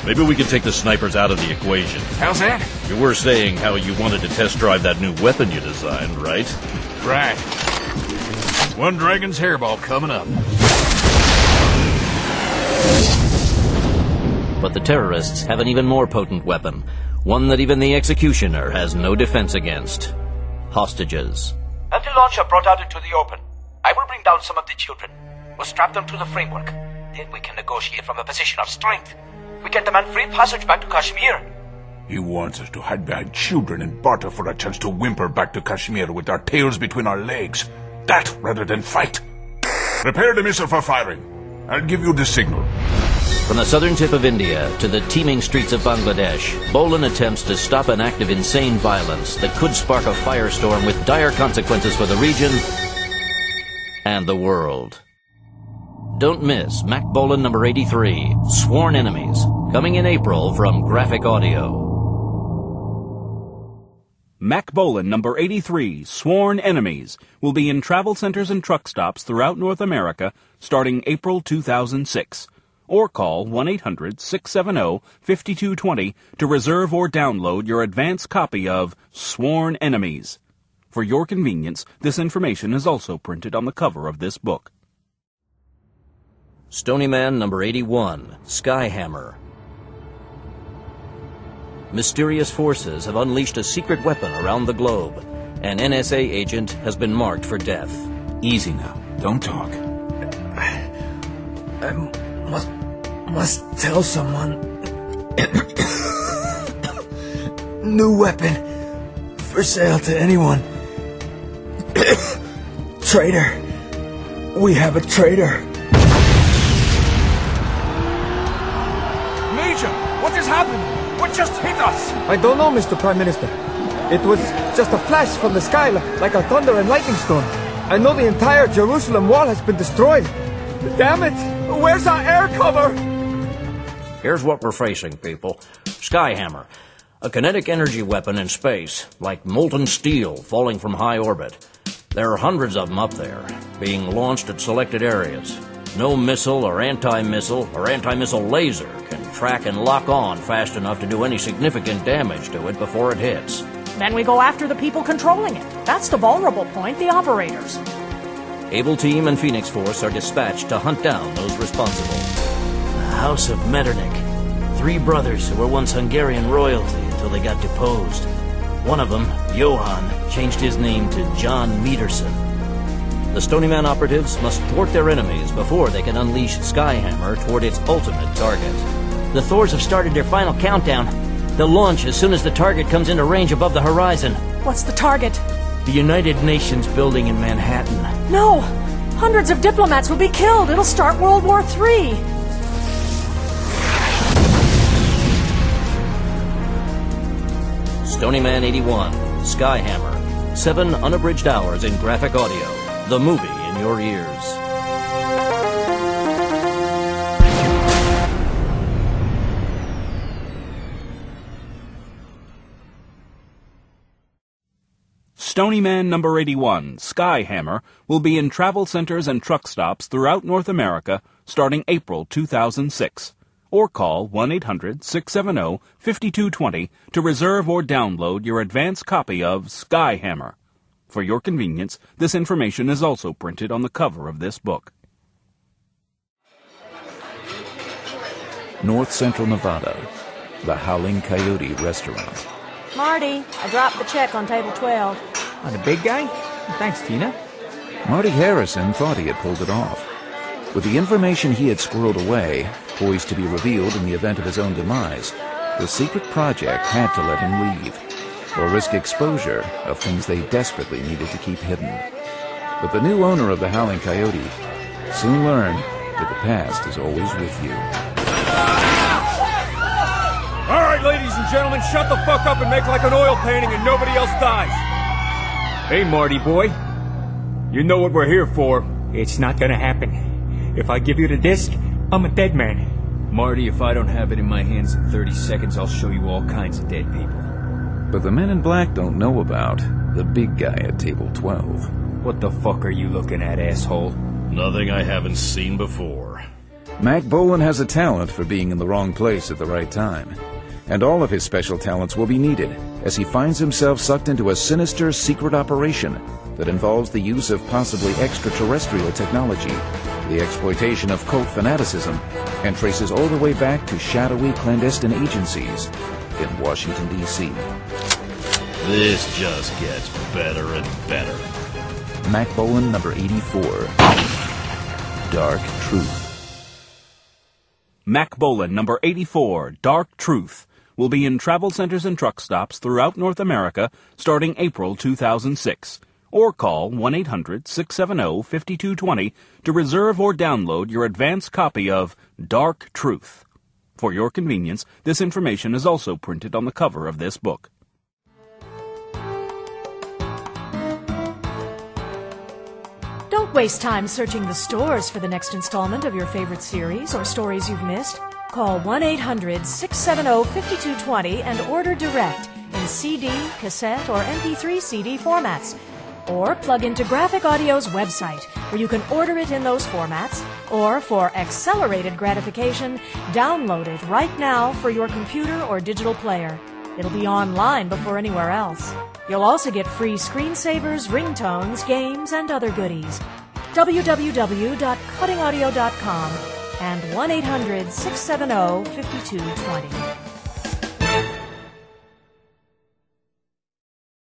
maybe we can take the snipers out of the equation. How's that? You were saying how you wanted to test drive that new weapon you designed, right? Right. One dragon's hairball coming up. But the terrorists have an even more potent weapon, one that even the executioner has no defense against. Hostages. Have the launcher brought out into the open. I will bring down some of the children. We'll strap them to the framework. Then we can negotiate from a position of strength. We can demand free passage back to Kashmir. He wants us to hide behind children and barter for a chance to whimper back to Kashmir with our tails between our legs. That rather than fight. Prepare the missile for firing. I'll give you the signal. From the southern tip of India to the teeming streets of Bangladesh, Bolan attempts to stop an act of insane violence that could spark a firestorm with dire consequences for the region and the world. Don't miss Mac Bolan number 83, Sworn Enemies, coming in April from Graphic Audio. Mac Bolan number 83, Sworn Enemies, will be in travel centers and truck stops throughout North America starting April 2006. Or call 1-800-670-5220 to reserve or download your advance copy of Sworn Enemies. For your convenience, this information is also printed on the cover of this book. Stony Man number 81, Skyhammer. Mysterious forces have unleashed a secret weapon around the globe. An NSA agent has been marked for death. Easy now. Don't talk. I must tell someone. New weapon. For sale to anyone. Traitor. We have a traitor. Major, what has happened? What just hit us? I don't know, Mr. Prime Minister. It was just a flash from the sky like a thunder and lightning storm. I know the entire Jerusalem wall has been destroyed. Damn it! Where's our air cover? Here's what we're facing, people. Skyhammer. A kinetic energy weapon in space, like molten steel falling from high orbit. There are hundreds of them up there, being launched at selected areas. No missile or anti-missile laser can track and lock on fast enough to do any significant damage to it before it hits. Then we go after the people controlling it. That's the vulnerable point, the operators. Able Team and Phoenix Force are dispatched to hunt down those responsible. The House of Metternich. 3 brothers who were once Hungarian royalty until they got deposed. One of them, Johann, changed his name to John Meterson. The Stony Man operatives must thwart their enemies before they can unleash Skyhammer toward its ultimate target. The Thors have started their final countdown. They'll launch as soon as the target comes into range above the horizon. What's the target? The United Nations building in Manhattan. No! Hundreds of diplomats will be killed. It'll start World War III. Stony Man 81, Skyhammer. 7 unabridged hours in graphic audio. The movie in your ears. Stony Man number 81, Skyhammer, will be in travel centers and truck stops throughout North America starting April 2006. Or call 1-800-670-5220 to reserve or download your advance copy of Skyhammer. For your convenience, this information is also printed on the cover of this book. North Central Nevada, the Howling Coyote Restaurant. Marty, I dropped the check on table 12. Oh, the big guy? Thanks, Tina. Marty Harrison thought he had pulled it off. With the information he had squirreled away, poised to be revealed in the event of his own demise, the secret project had to let him leave, or risk exposure of things they desperately needed to keep hidden. But the new owner of the Howling Coyote soon learned that the past is always with you. All right, ladies and gentlemen, shut the fuck up and make like an oil painting and nobody else dies. Hey, Marty boy. You know what we're here for. It's not gonna happen. If I give you the disc, I'm a dead man. Marty, if I don't have it in my hands in 30 seconds, I'll show you all kinds of dead people. But the men in black don't know about the big guy at table 12. What the fuck are you looking at, asshole? Nothing I haven't seen before. Mac Bolan has a talent for being in the wrong place at the right time. And all of his special talents will be needed as he finds himself sucked into a sinister secret operation that involves the use of possibly extraterrestrial technology, the exploitation of cult fanaticism, and traces all the way back to shadowy clandestine agencies in Washington, D.C. This just gets better and better. Mac Bolan, number 84. Dark Truth. Mac Bolan, number 84, Dark Truth, will be in travel centers and truck stops throughout North America starting April 2006. Or call 1-800-670-5220 to reserve or download your advance copy of Dark Truth. For your convenience, this information is also printed on the cover of this book. Don't waste time searching the stores for the next installment of your favorite series or stories you've missed. Call 1-800-670-5220 and order direct in CD, cassette, or MP3 CD formats. Or plug into Graphic Audio's website, where you can order it in those formats, or for accelerated gratification, download it right now for your computer or digital player. It'll be online before anywhere else. You'll also get free screensavers, ringtones, games, and other goodies. www.cuttingaudio.com and 1-800-670-5220.